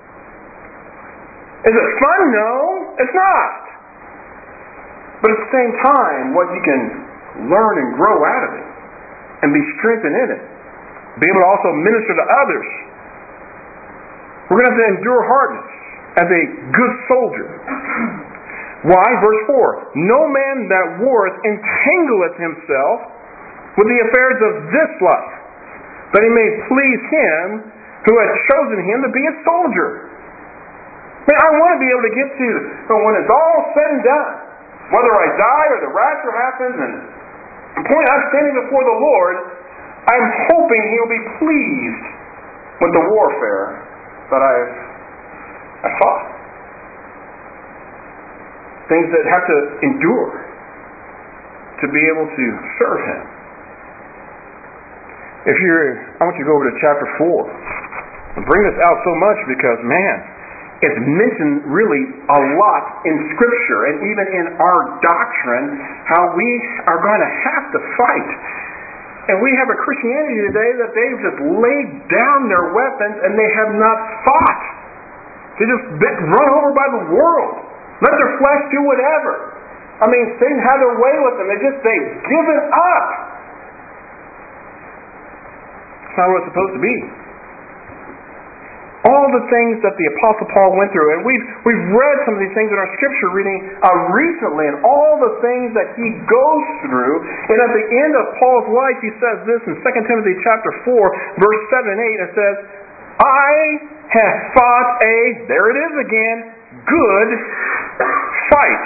Is it fun? No, it's not. But at the same time, what you can learn and grow out of it, and be strengthened in it, be able to also minister to others. We're going to have to endure hardness as a good soldier. Why? Verse four. No man that warreth entangleth himself with the affairs of this life, that he may please him who hath chosen him to be a soldier. Man, I want to be able to get to when it's all said and done, whether I die or the rapture happens, and the point I'm standing before the Lord, I'm hoping He'll be pleased with the warfare that I've I fought. Things that have to endure to be able to serve Him. If you're, I want you to go over to chapter four. I bring this out so much because, man, it's mentioned really a lot in Scripture and even in our doctrine how we are going to have to fight. And we have a Christianity today that they've just laid down their weapons and they have not fought. They just been run over by the world. Let their flesh do whatever. I mean, Satan had their way with them. They just, they've given up. It's not what it's supposed to be. All the things that the Apostle Paul went through, and we've we've read some of these things in our Scripture reading uh, recently, and all the things that he goes through. And at the end of Paul's life, he says this in Second Timothy chapter four, verse seven and eight. It says, I have fought a, there it is again, good fight.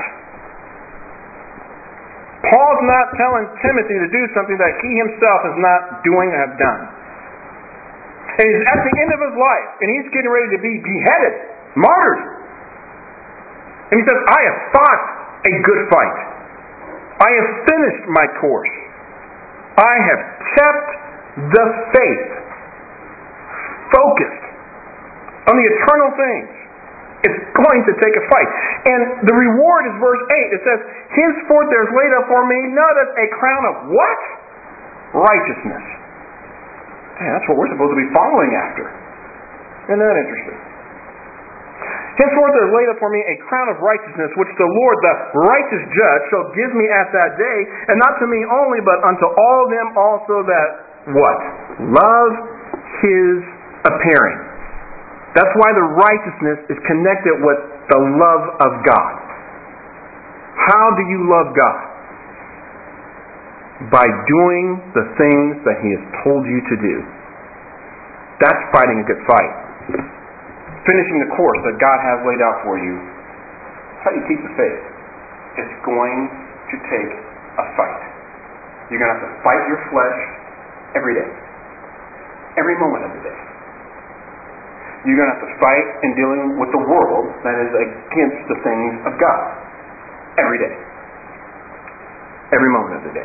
Paul's not telling Timothy to do something that he himself is not doing or have done. And he's at the end of his life, and he's getting ready to be beheaded, martyred. And he says, I have fought a good fight. I have finished my course. I have kept the faith. Focused on the eternal things. It's going to take a fight. And the reward is verse eight. It says, henceforth there is laid up for me not a crown of what? Righteousness. Man, that's what we're supposed to be following after. Isn't that interesting? Henceforth there is laid up for me a crown of righteousness, which the Lord, the righteous judge, shall give me at that day, and not to me only, but unto all them also that, what? Love His appearing. That's why the righteousness is connected with the love of God. How do you love God? By doing the things that He has told you to do. That's fighting a good fight. Finishing the course that God has laid out for you. That's how you keep the faith. It's going to take a fight. You're going to have to fight your flesh every day. Every moment of the day. You're going to have to fight in dealing with the world that is against the things of God. Every day. Every moment of the day.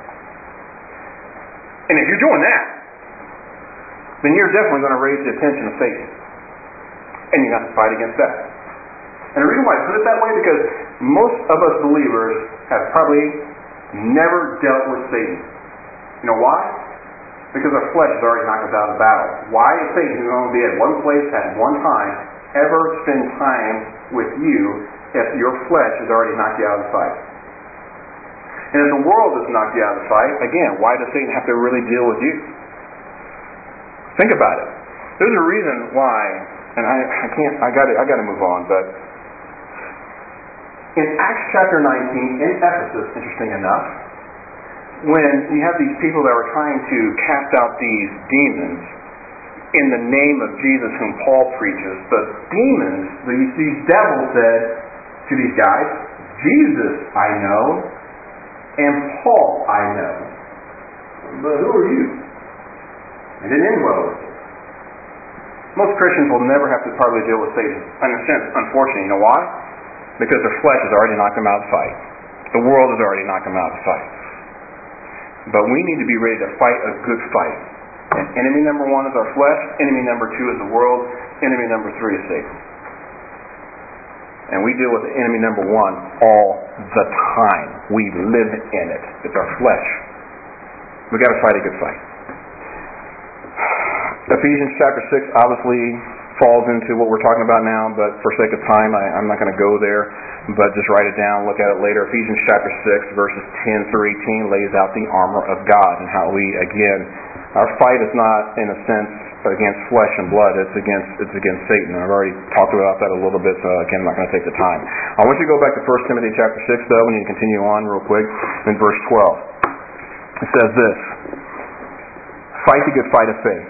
And if you're doing that, then you're definitely going to raise the attention of Satan. And you have to fight against that. And the reason why I put it that way, because most of us believers have probably never dealt with Satan. You know why? Because our flesh has already knocked us out of the battle. Why is Satan, who's only be at one place at one time, ever spend time with you if your flesh has already knocked you out of the fight? And if the world has knocked you out of the fight, again, why does Satan have to really deal with you? Think about it. There's a reason why, and I, I can't, I got I got to move on, but in Acts chapter nineteen, in Ephesus, interesting enough, when you have these people that were trying to cast out these demons in the name of Jesus whom Paul preaches, the demons, these, these devils said to these guys, Jesus I know, and Paul I know, but who are you? It didn't end well with them. Most Christians will never have to probably deal with Satan. In a sense, unfortunately, you know why? Because their flesh has already knocked them out of the fight. The world has already knocked them out of the fight. But we need to be ready to fight a good fight. And enemy number one is our flesh. Enemy number two is the world. Enemy number three is Satan. And we deal with enemy number one all the time. We live in it. It's our flesh. We've got to fight a good fight. Ephesians chapter six obviously falls into what we're talking about now, but for sake of time, I, I'm not going to go there, but just write it down, look at it later. Ephesians chapter six, verses ten through eighteen lays out the armor of God and how we, again, our fight is not, in a sense, against flesh and blood. It's against it's against Satan. I've already talked about that a little bit, so again, I'm not going to take the time. I want you to go back to First Timothy chapter six, though. We need to continue on real quick in verse twelve. It says this, fight the good fight of faith.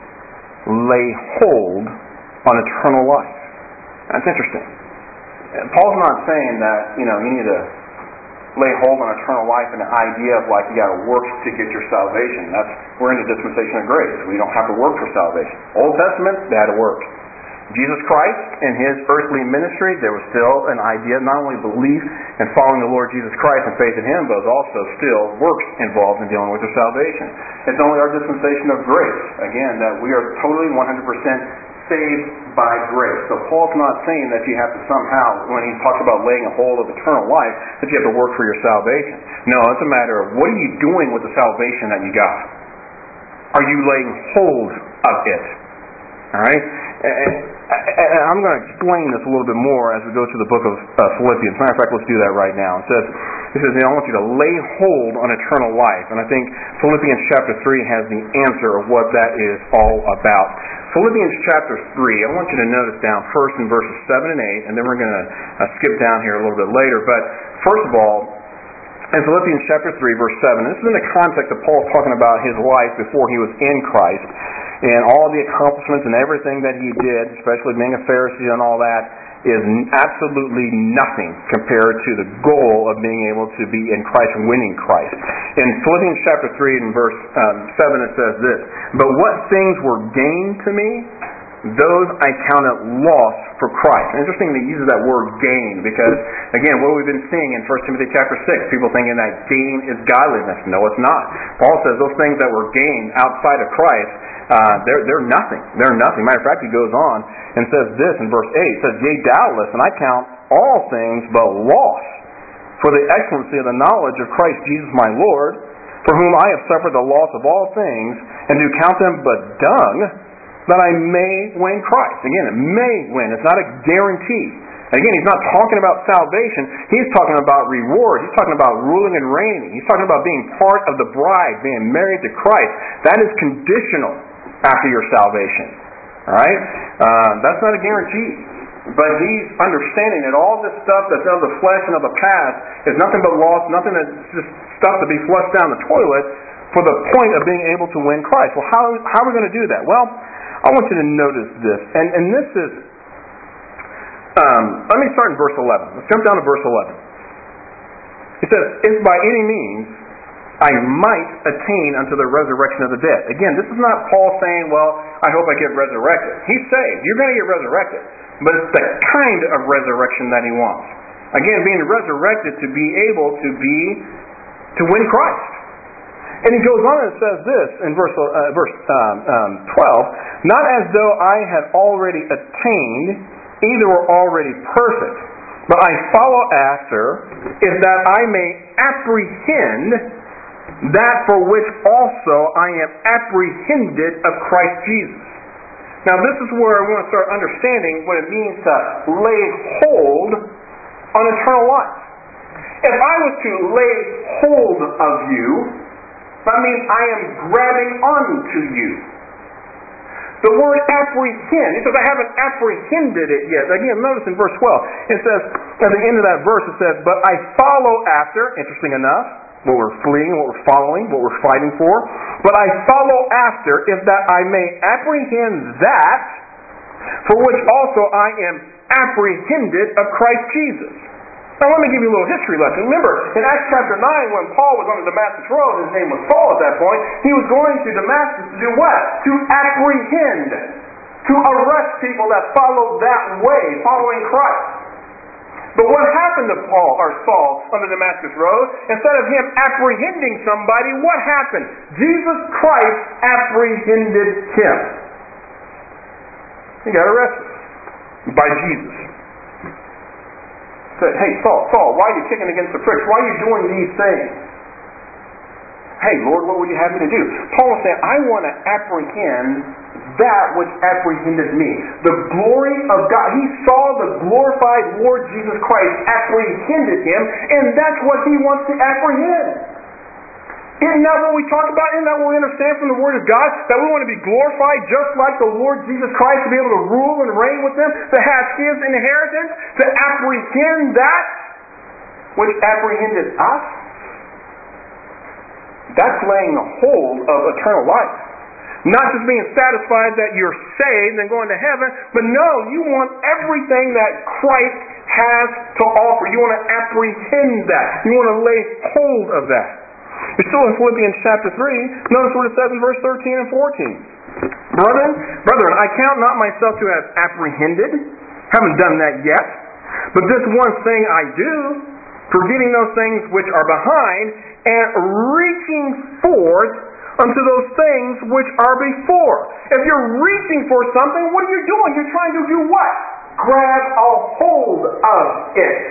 Lay hold on eternal life. That's interesting. Paul's not saying that, you know, you need to lay hold on eternal life and the idea of like you got to work to get your salvation. That's we're in the dispensation of grace. We don't have to work for salvation. Old Testament, they had to work. Jesus Christ, in His earthly ministry, there was still an idea, not only belief in following the Lord Jesus Christ and faith in Him, but also still works involved in dealing with your salvation. It's only our dispensation of grace, again, that we are totally one hundred percent saved by grace. So Paul's not saying that you have to somehow, when he talks about laying a hold of eternal life, that you have to work for your salvation. No, it's a matter of what are you doing with the salvation that you got? Are you laying hold of it? All right? And, and I'm going to explain this a little bit more as we go through the book of uh, Philippians. Matter of fact, let's do that right now. It says, it says, I want you to lay hold on eternal life. And I think Philippians chapter three has the answer of what that is all about. Philippians chapter three, I want you to notice down first in verses seven and eight, and then we're going to uh, skip down here a little bit later. But first of all, in Philippians chapter three, verse seven, this is in the context of Paul talking about his life before he was in Christ, and all the accomplishments and everything that he did, especially being a Pharisee and all that, is absolutely nothing compared to the goal of being able to be in Christ and winning Christ. In Philippians chapter three and verse um, seven it says this, but what things were gained to me, those I counted loss for Christ. Interesting that he uses that word gain because, again, what we've been seeing in First Timothy chapter six, people thinking that gain is godliness. No, it's not. Paul says those things that were gained outside of Christ, uh, they're, they're nothing. They're nothing. Matter of fact, he goes on and says this in verse eight. It says, yea, doubtless, and I count all things but loss for the excellency of the knowledge of Christ Jesus my Lord, for whom I have suffered the loss of all things, and do count them but dung, that I may win Christ. Again, it may win. It's not a guarantee. And again, he's not talking about salvation. He's talking about reward. He's talking about ruling and reigning. He's talking about being part of the bride, being married to Christ. That is conditional after your salvation. All right? Uh, that's not a guarantee. But he's understanding that all this stuff that's of the flesh and of the past is nothing but loss, nothing that's just stuff to be flushed down the toilet for the point of being able to win Christ. Well, how, how are we going to do that? Well, I want you to notice this. And, and this is, um, let me start in verse eleven. Let's jump down to verse eleven. It says, if by any means I might attain unto the resurrection of the dead. Again, this is not Paul saying, well, I hope I get resurrected. He's saved. You're going to get resurrected. But it's the kind of resurrection that he wants. Again, being resurrected to be able to be, to win Christ. And he goes on and says this in verse uh, verse um, um, twelve, not as though I had already attained, either were already perfect, but I follow after, is that I may apprehend that for which also I am apprehended of Christ Jesus. Now this is where we want to start understanding what it means to lay hold on eternal life. If I was to lay hold of you, that means I am grabbing onto you. The word apprehend, he says, I haven't apprehended it yet. Again, notice in verse twelve, it says, at the end of that verse, it says, but I follow after, interesting enough, what we're fleeing, what we're following, what we're fighting for. But I follow after, if that I may apprehend that, for which also I am apprehended of Christ Jesus. Now let me give you a little history lesson. Remember, in Acts chapter nine, when Paul was on the Damascus road, his name was Saul at that point, he was going to Damascus to do what? To apprehend, to arrest people that followed that way, following Christ. But what happened to Paul or Saul on the Damascus road? Instead of him apprehending somebody, what happened? Jesus Christ apprehended him. He got arrested by Jesus. Said, hey, Saul, Saul, why are you kicking against the pricks? Why are you doing these things? Hey, Lord, what would you have me to do? Paul was saying, I want to apprehend that which apprehended me. The glory of God. He saw the glorified Lord Jesus Christ apprehended him, and that's what he wants to apprehend. Isn't that what we talk about? Isn't that what we understand from the Word of God? That we want to be glorified just like the Lord Jesus Christ, to be able to rule and reign with him, to have his inheritance, to apprehend that which apprehended us. That's laying a hold of eternal life. Not just being satisfied that you're saved and going to heaven, but no, you want everything that Christ has to offer. You want to apprehend that. You want to lay hold of that. You're still in Philippians chapter three. Notice what it says in verse thirteen and fourteen. Brethren, brethren, I count not myself to have apprehended. Haven't done that yet. But this one thing I do, forgetting those things which are behind, and reaching forth unto those things which are before. If you're reaching for something, what are you doing? You're trying to do what? Grab a hold of it.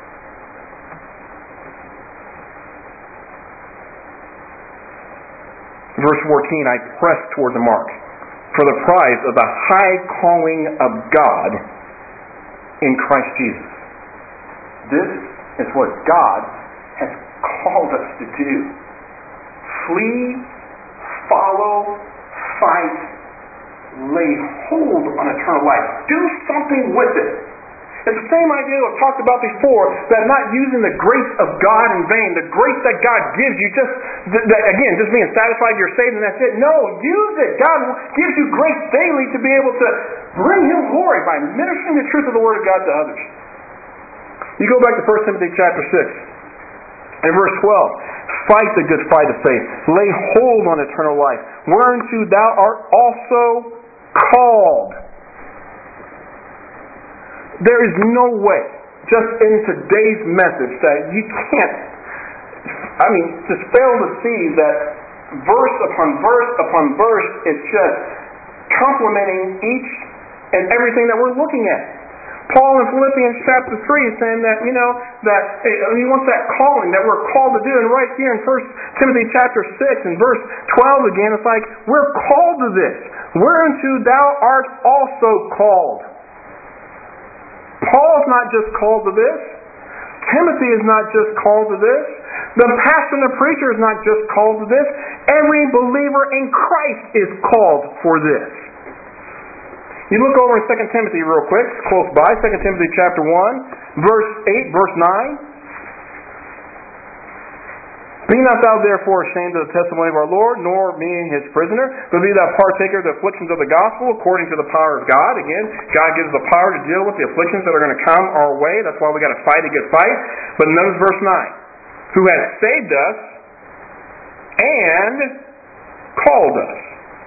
Verse fourteen, I press toward the mark for the prize of the high calling of God in Christ Jesus. This is what God has called us to do. Flee, follow, fight, lay hold on eternal life. Do something with it. It's the same idea I've talked about before, that not using the grace of God in vain, the grace that God gives you, just, that, again, just being satisfied you're saved and that's it. No, use it. God gives you grace daily to be able to bring Him glory by ministering the truth of the Word of God to others. You go back to First Timothy chapter six and verse twelve. Fight the good fight of faith. Lay hold on eternal life, whereunto thou art also called. There is no way, just in today's message, that you can't, I mean, just fail to see that verse upon verse upon verse is just complementing each and everything that we're looking at. Paul in Philippians chapter three is saying that, you know, that he wants that calling that we're called to do. And right here in First Timothy chapter six and verse twelve again, it's like, we're called to this. Whereunto thou art also called. Paul's not just called to this. Timothy is not just called to this. The pastor and the preacher is not just called to this. Every believer in Christ is called for this. You look over in Second Timothy real quick, close by, Second Timothy chapter one, verse eight, verse nine. Be not thou therefore ashamed of the testimony of our Lord, nor me his prisoner, but be thou partaker of the afflictions of the gospel according to the power of God. Again, God gives us the power to deal with the afflictions that are going to come our way. That's why we got to fight a good fight. But notice verse nine. Who has saved us and called us.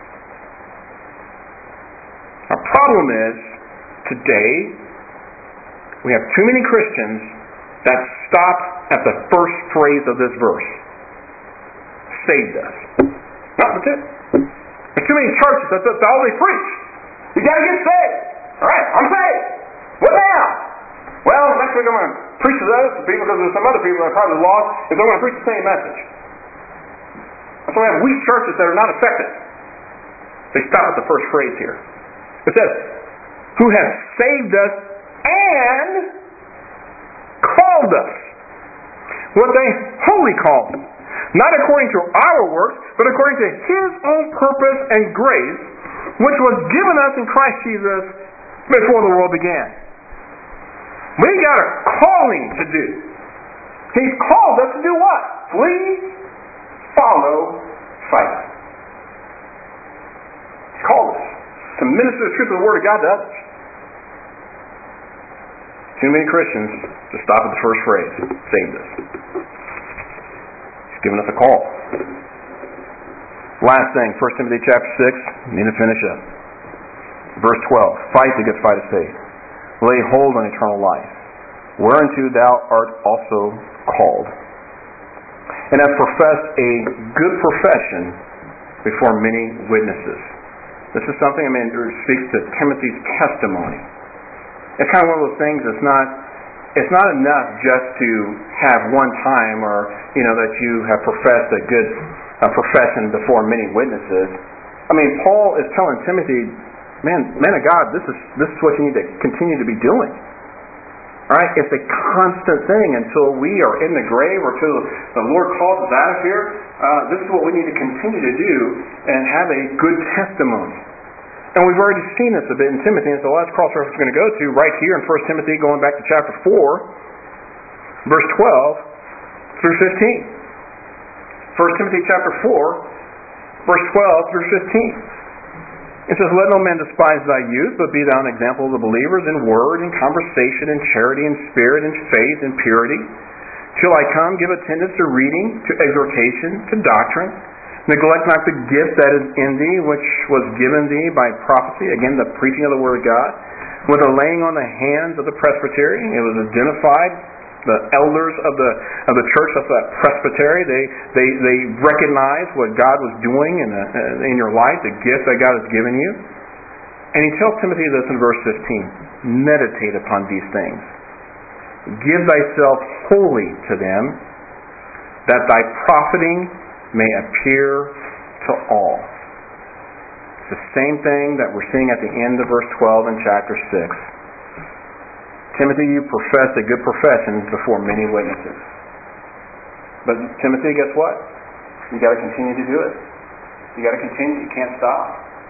Our problem is, today, we have too many Christians that stop at the first phrase of this verse. Saved us. No, that's it. There's too many churches, that's, that's all they preach. You got to get saved. All right, I'm saved. What now? Well, next week I'm going to preach to those people because there's some other people that are probably lost, and they're going to preach the same message. So we have weak churches that are not effective. They stop at the first phrase here. It says, who has saved us and called us with a holy calling, not according to our works, but according to His own purpose and grace, which was given us in Christ Jesus before the world began. We got a calling to do. He's called us to do what? Flee, follow, fight. He's called us to minister the truth of the Word of God to others. Too many Christians to stop at the first phrase, saved us. He's given us a call. Last thing, First Timothy chapter six, need to finish up. Verse twelve, fight the good fight of faith. Lay hold on eternal life, whereunto thou art also called, and have professed a good profession before many witnesses. This is something, I mean, it speaks to Timothy's testimony. It's kind of one of those things that's not, it's not enough just to have one time or, you know, that you have professed a good uh, profession before many witnesses. I mean, Paul is telling Timothy, man, man of God, this is this is what you need to continue to be doing. All right? It's a constant thing until we are in the grave or until the Lord calls us out of here. Uh, this is what we need to continue to do and have a good testimony. And we've already seen this a bit in Timothy, and so the last cross-reference we're going to go to right here in First Timothy, going back to chapter four, verse twelve through fifteen. First Timothy chapter four, verse twelve through fifteen. It says, let no man despise thy youth, but be thou an example of the believers in word, in conversation, in charity, in spirit, in faith, in purity. Till I come, give attendance to reading, to exhortation, to doctrine. Neglect not the gift that is in thee, which was given thee by prophecy, again, the preaching of the Word of God, with the laying on the hands of the presbytery. It was identified, the elders of the of the church of that presbytery, they they they recognized what God was doing in the, uh, in your life, the gift that God has given you. And he tells Timothy this in verse fifteen: meditate upon these things. Give thyself wholly to them, that thy profiting may appear to all. It's the same thing that we're seeing at the end of verse twelve in chapter six. Timothy, you profess a good profession before many witnesses. But Timothy, guess what? You got to continue to do it. You got to continue. You can't stop.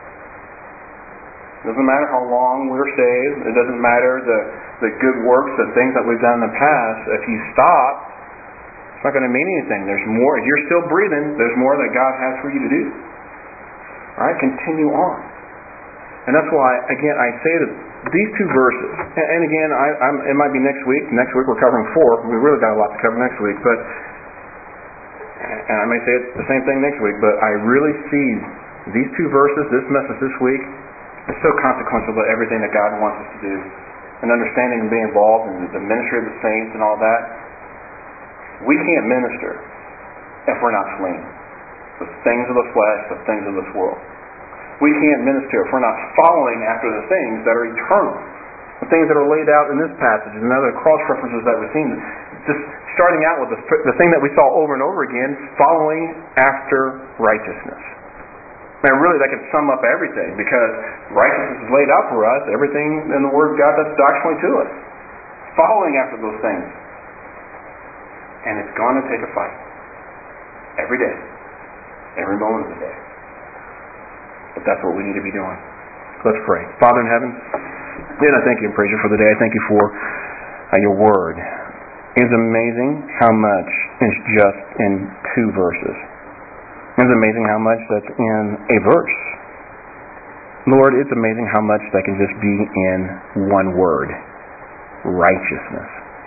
It doesn't matter how long we're saved. It doesn't matter the, the good works, the things that we've done in the past. If you stop, it's not going to mean anything. There's more. If you're still breathing, there's more that God has for you to do. All right? Continue on. And that's why, again, I say that these two verses, and, and again, I, I'm, it might be next week. Next week we're covering four. We really got a lot to cover next week. But, and I may say it's the same thing next week, but I really see these two verses, this message this week, is so consequential to everything that God wants us to do. And understanding and being involved in the ministry of the saints and all that. We can't minister if we're not fleeing the things of the flesh, the things of this world. We can't minister if we're not following after the things that are eternal, the things that are laid out in this passage and other cross-references that we've seen. Just starting out with the, the thing that we saw over and over again, following after righteousness. And really that can sum up everything, because righteousness is laid out for us, everything in the Word of God that's doctrinally to us. Following after those things. And it's going to take a fight. Every day. Every moment of the day. But that's what we need to be doing. Let's pray. Father in heaven, again, I thank you and praise you for the day. I thank you for uh, your word. It's amazing how much is just in two verses. It's amazing how much that's in a verse. Lord, it's amazing how much that can just be in one word. Righteousness.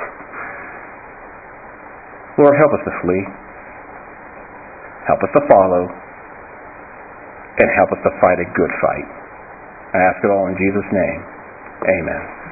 Lord, help us to flee. Help us to follow. And help us to fight a good fight. I ask it all in Jesus' name. Amen.